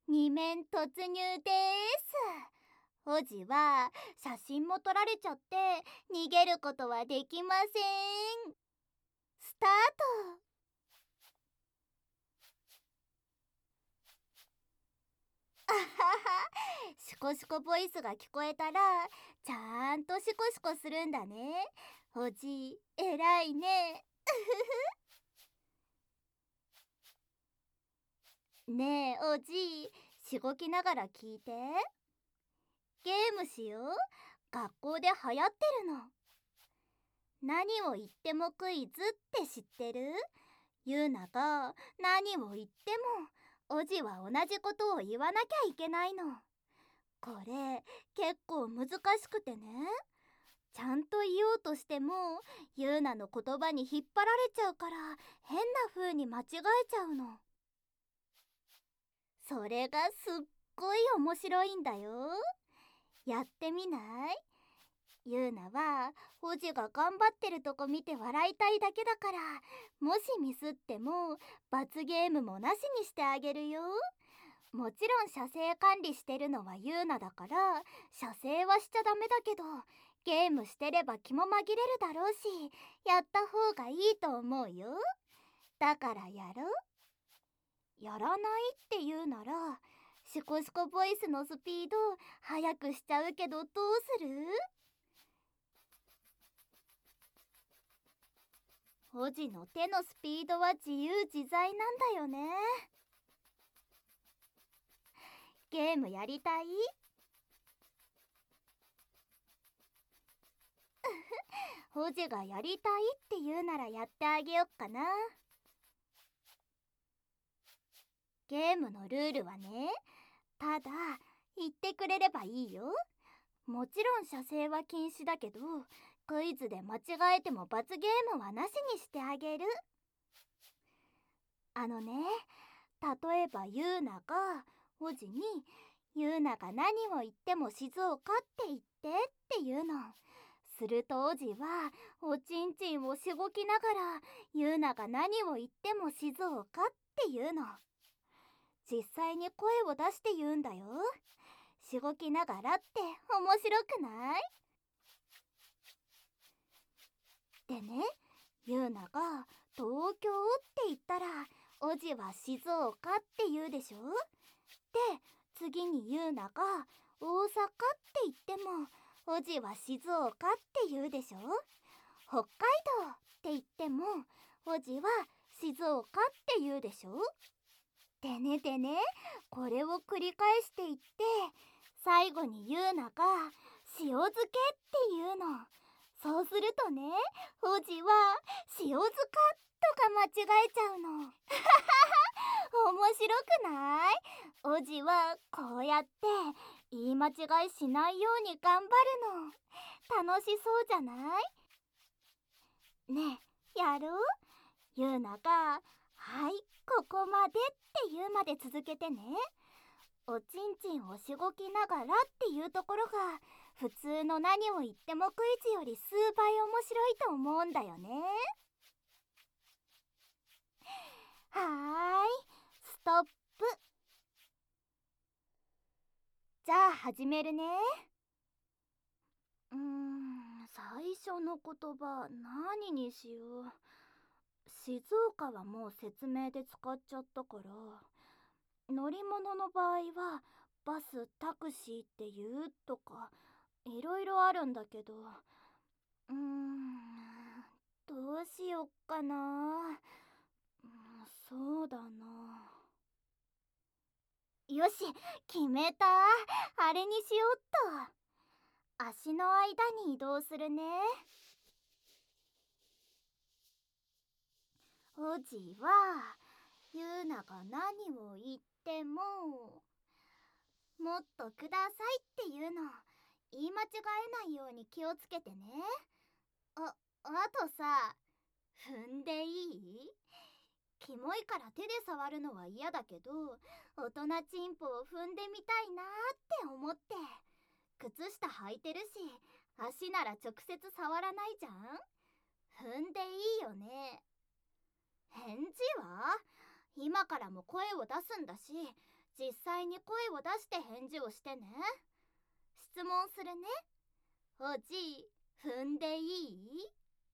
二面突入です。おじは写真も撮られちゃって逃げることはできません。スタート。あはは、シコシコボイスが聞こえたらちゃんとシコシコするんだね。おじ、えらいね。ねえおじ、しごきながら聞いて。ゲームしよう。学校で流行ってるの。何を言ってもクイズって知ってる？ゆうなが何を言ってもおじは同じことを言わなきゃいけないの。これ結構難しくてね。ちゃんと言おうとしてもゆうなの言葉に引っ張られちゃうから変な風に間違えちゃうの。それがすっごい面白いんだよ。やってみない？ゆうなはおじが頑張ってるとこ見て笑いたいだけだから、もしミスっても罰ゲームもなしにしてあげるよ。もちろん射精管理してるのはゆうなだから射精はしちゃダメだけど、ゲームしてれば気も紛れるだろうし、やった方がいいと思うよ。だからやろう？やらないって言うならシコシコボイスのスピード速くしちゃうけど、どうする？おじの手のスピードは自由自在なんだよね。ゲームやりたい？おじがやりたいって言うならやってあげよっかな。ゲームのルールはね、ただ言ってくれればいいよ。もちろん射精は禁止だけど、クイズで間違えても罰ゲームはなしにしてあげる。あのね、例えばゆうながおじにゆうなが何を言っても静岡って言ってって言うの。するとおじはおちんちんをしごきながらゆうなが何を言っても静岡って言うの。実際に声を出して言うんだよ。しごきながらって面白くない？でね、ゆうなが東京って言ったらおじは静岡って言うでしょ。で、次にゆうなが大阪って言ってもおじは静岡って言うでしょ。北海道って言ってもおじは静岡って言うでしょ。でねでね、これを繰り返していって最後にゆうなが塩漬けって言うの。そうするとね、おじは塩漬かとか間違えちゃうの。面白くない？おじはこうやって言い間違いしないように頑張るの。楽しそうじゃない？ねえ、やろう？ゆうながはい、ここまでって言うまで続けてね。おちんちんをしごきながらっていうところが普通の何を言ってもクイズより数倍面白いと思うんだよね。はーい、ストップ。じゃあ始めるね。最初の言葉何にしよう。静岡はもう説明で使っちゃったから、乗り物の場合はバス、タクシーって言うとかいろいろあるんだけど、どうしよっかな。そうだな。よし、決めた。あれにしよっと。足の間に移動するね。おじはゆうなが何を言ってももっとくださいっていうの。言い間違えないように気をつけてね。あとさ、踏んでいい？キモいから手で触るのは嫌だけど、大人チンポを踏んでみたいなって思って。靴下履いてるし、足なら直接触らないじゃん。踏んでいいよね。返事は？今からも声を出すんだし、 実際に声を出して返事をしてね。質問するね。おじ、踏んでいい？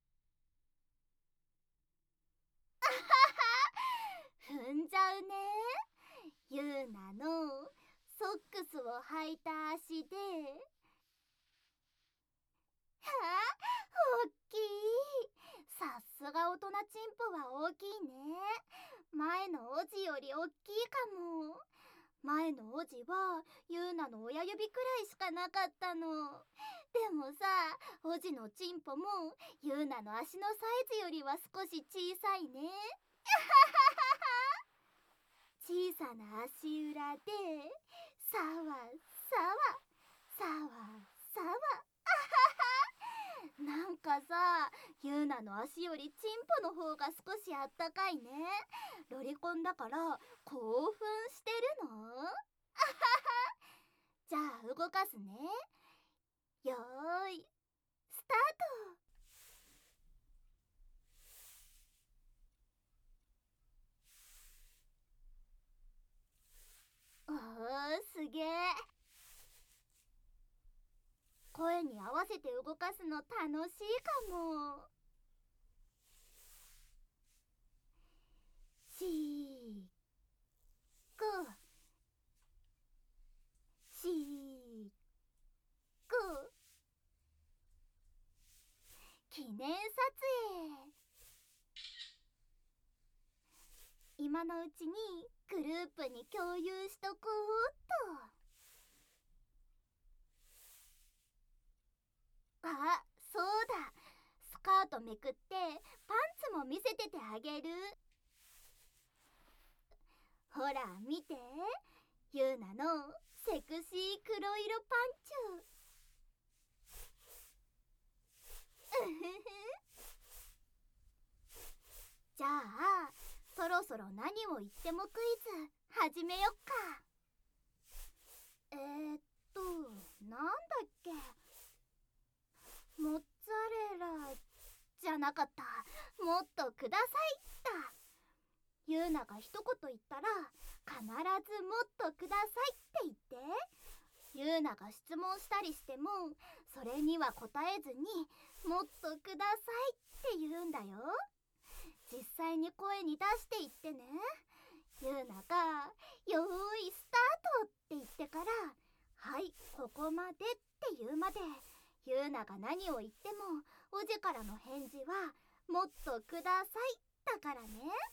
踏んじゃうね。ゆうなのソックスを履いた足で。おっきい。さすが大人チンポは大きいね。前のおじよりおっきいかも。前のおじはゆうなの親指くらいしかなかったの。でもさ、おじのチンポもゆうなの足のサイズよりは少し小さいね。小さな足裏でさわさわさわさわ。なんかさ、ゆうなの足よりチンポの方が少しあったかいね。ロリコンだから興奮してるの？じゃあ動かすね。よーい、スタート。おー、すげえ。声に合わせて動かすの楽しいかも。しーくしーく。記念撮影。今のうちにグループに共有しとこうっと。あ、そうだ。スカートめくってパンツも見せててあげる。ほら見て、ゆうなのセクシー黒色パンチュ。うふふ。じゃあそろそろ何を言ってもクイズ始めよっか。なんだっけ。モッツァレラじゃなかった。もっとくださいだ。ゆうなが一言言ったら必ずもっとくださいって言って。ゆうなが質問したりしてもそれには答えずにもっとくださいって言うんだよ。実際に声に出して言ってね。ゆうながよーいスタートって言ってから、はいここまでって言うまで、ゆうなが何を言ってもおじからの返事はもっとくださいだからね。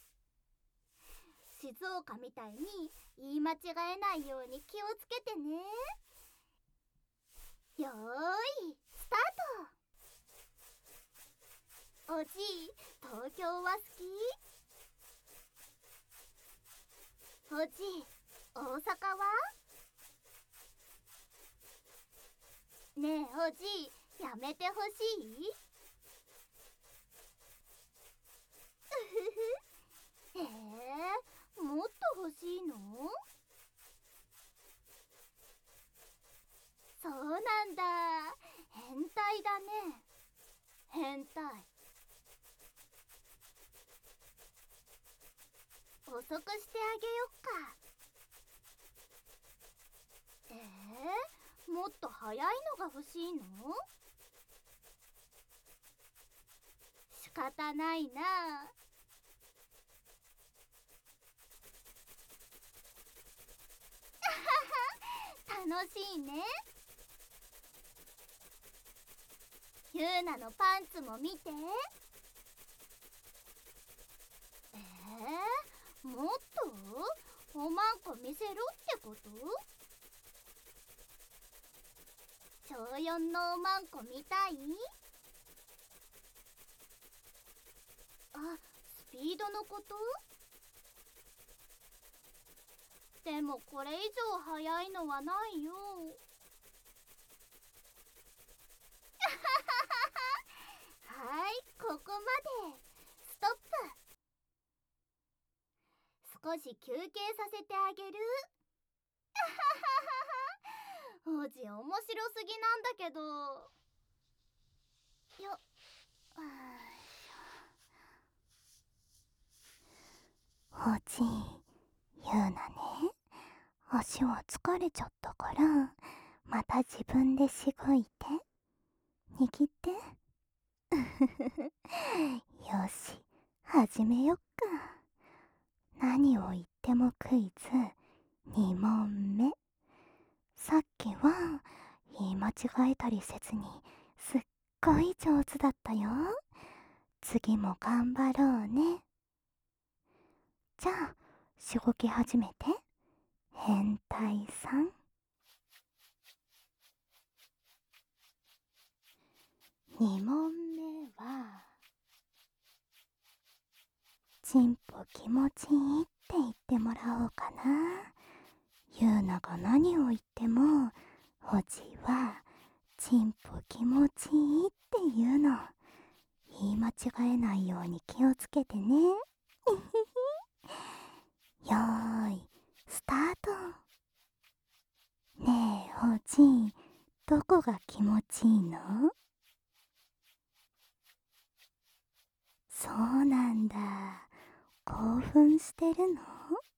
静岡みたいに言い間違えないように気をつけてね。よーいスタート。おじ、東京は好き？おじ、大阪は？ねえおじ、やめてほしい？うふふ。もっと欲しいの？そうなんだ。変態だね。変態。遅くしてあげよっか。もっと早いのが欲しいの？仕方ないな。楽しいね。ゆうなのパンツも見て。もっとおまんこ見せろってこと？小4のおまんこ見たい？あ、スピードのこと？でもこれ以上速いのはないよ。はい、ここまで。ストップ。少し休憩させてあげる。おじ面白すぎなんだけど。よっ。おじ、ゆうなね、 足は疲れちゃったから、また自分でしごいて。握って。よし、始めよっか。何を言ってもクイズ2問目。さっきは言い間違えたりせずにすっごい上手だったよ。次も頑張ろうね。じゃあ、しごき始めて。変態さん。2問目は、ちんぽ気持ちいいって言ってもらおうかな。ゆうなが何を言っても、おじは、ちんぽ気持ちいいって言うの。言い間違えないように気をつけてね。よーい、スタート。ねえ、おじ、どこが気持ちいいの？そうなんだ。興奮してるの？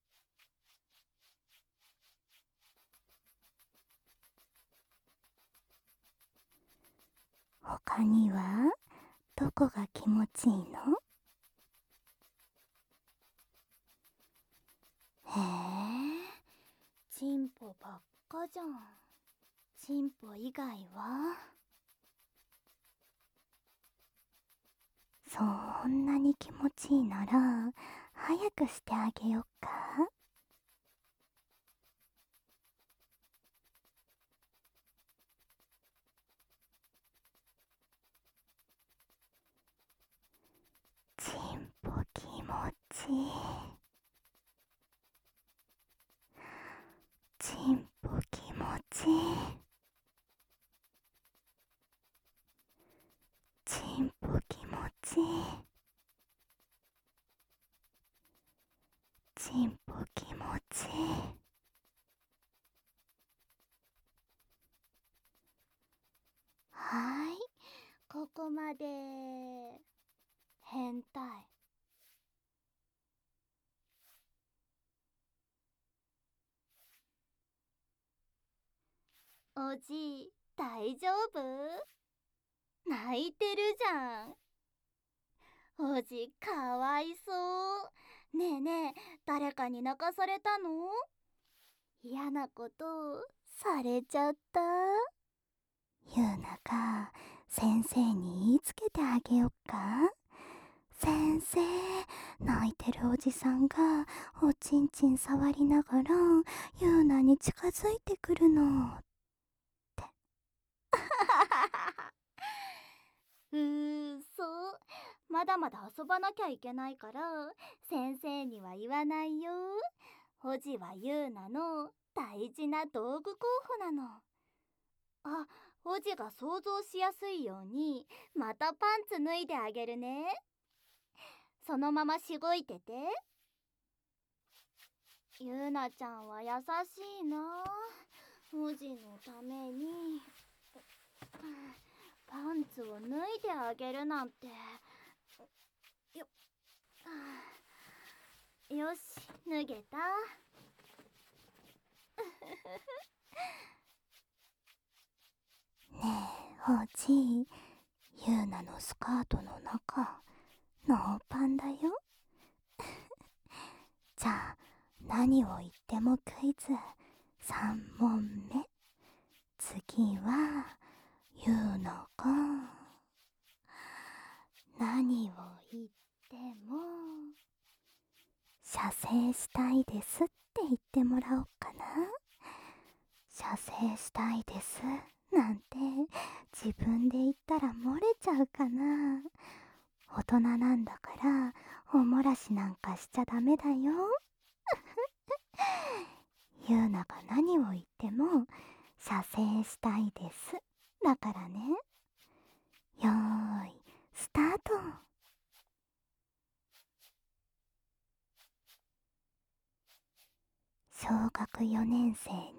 他にはどこが気持ちいいの？へえ、チンポばっかじゃん。チンポ以外は？そんなに気持ちいいなら早くしてあげよっか。チンポ気持ちいい。チンポ気持ちいい。チンポ気持ちいい。チンポ気持ちいい。はーい、ここまで。変態。おじ、大丈夫？泣いてるじゃん。おじ、かわいそう。ねえねえ、誰かに泣かされたの？嫌なことされちゃった？ゆうなが先生に言いつけてあげよっか。先生、泣いてるおじさんがおちんちん触りながらゆうなに近づいてくるのって。そ、まだまだ遊ばなきゃいけないから先生には言わないよ。おじはゆうなの大事な道具候補なの。あ、おじが想像しやすいようにまたパンツ脱いであげるね。そのまましごいてて。ゆうなちゃんは優しいな。おじのためにパンツを脱いであげるなんて。よよし、脱げた。ねえ、おじ、ゆうなのスカートの中ノーパンだよ。じゃあ、何を言ってもクイズ3問目。次はゆうなが何を言っても射精したいですって言ってもらおうかな。射精したいですなんて自分で言ったら漏れちゃうかな。大人なんだからおもらしなんかしちゃダメだよ。ゆうなが何を言っても射精したいですだからね。よーい、スタート。小学4年生に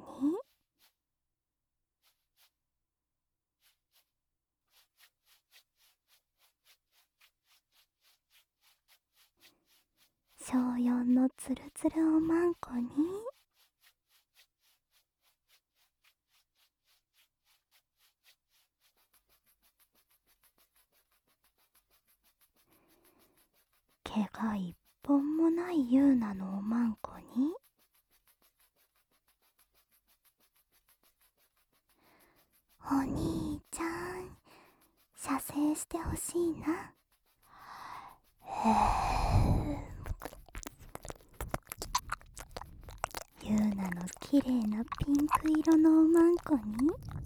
小4のつるつるおまんこに毛が一本もないユーナのおまんこに、お兄ちゃん、射精してほしいな。ユーナのきれいなピンク色のおまんこに、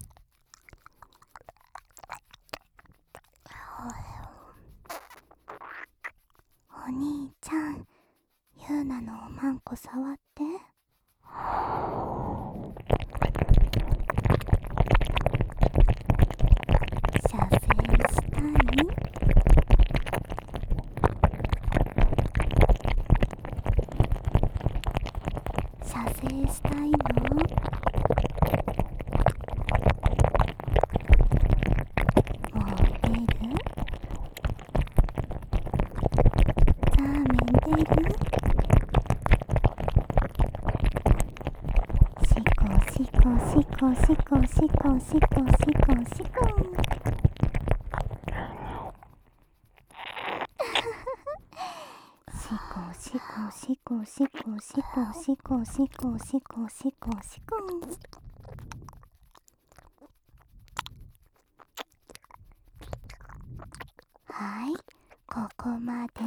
お兄ちゃん、ユーナのおまんこ触って。射精したい？射精したいの？もう出る？ザーメン出る？シコシコシコシコシコシコシコシコ。シコシコシコシコシコシコシコシコシコ。はい、ここまで。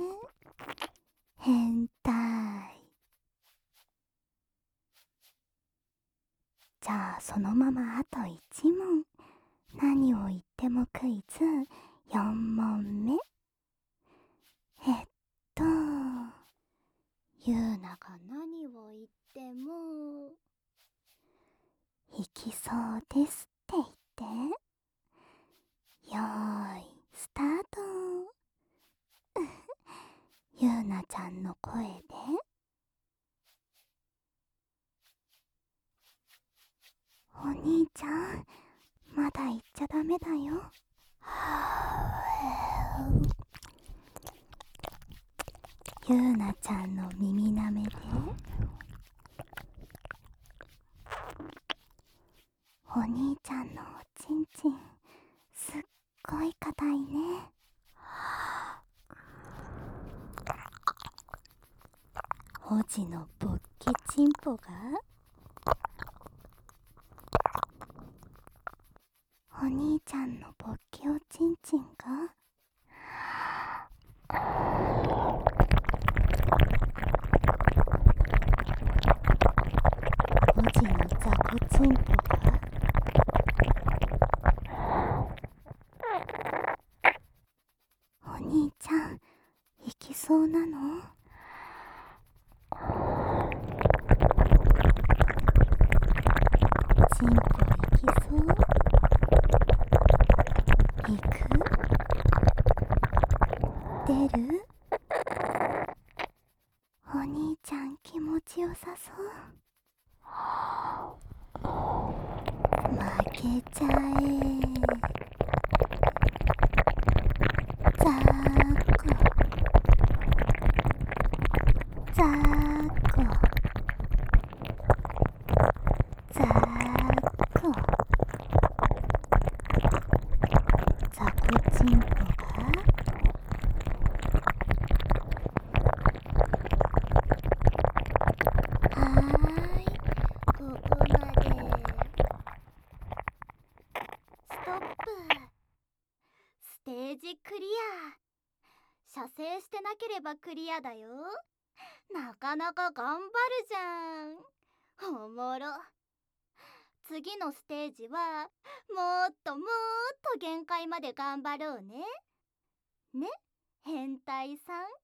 変態。じゃあそのままあと1問。何を言ってもクイズ4問目。ユーナが何を言っても行きそうですって言って。よーいスタート。ユーナちゃんの声で。お兄ちゃん、まだ言っちゃダメだよ。ユーナちゃんの耳なめで。お兄ちゃんのおちんちんすっごい硬いね。おじのぼっきちんぽが、お兄ちゃんのぼっきおちんちんが、おじのザコちんぽが、お兄ちゃん行きそうなの？チンコ行きそう？行く？出る？お兄ちゃん気持ちよさそう。負けちゃえ。ザーコザーコザーコ。ザコチンポが、はーい、ここまで。ストップ。ステージクリア。射精してなければクリアだよ。なかなか頑張るじゃん。おもろ。次のステージはもっともっと限界まで頑張ろうね。ね、変態さん。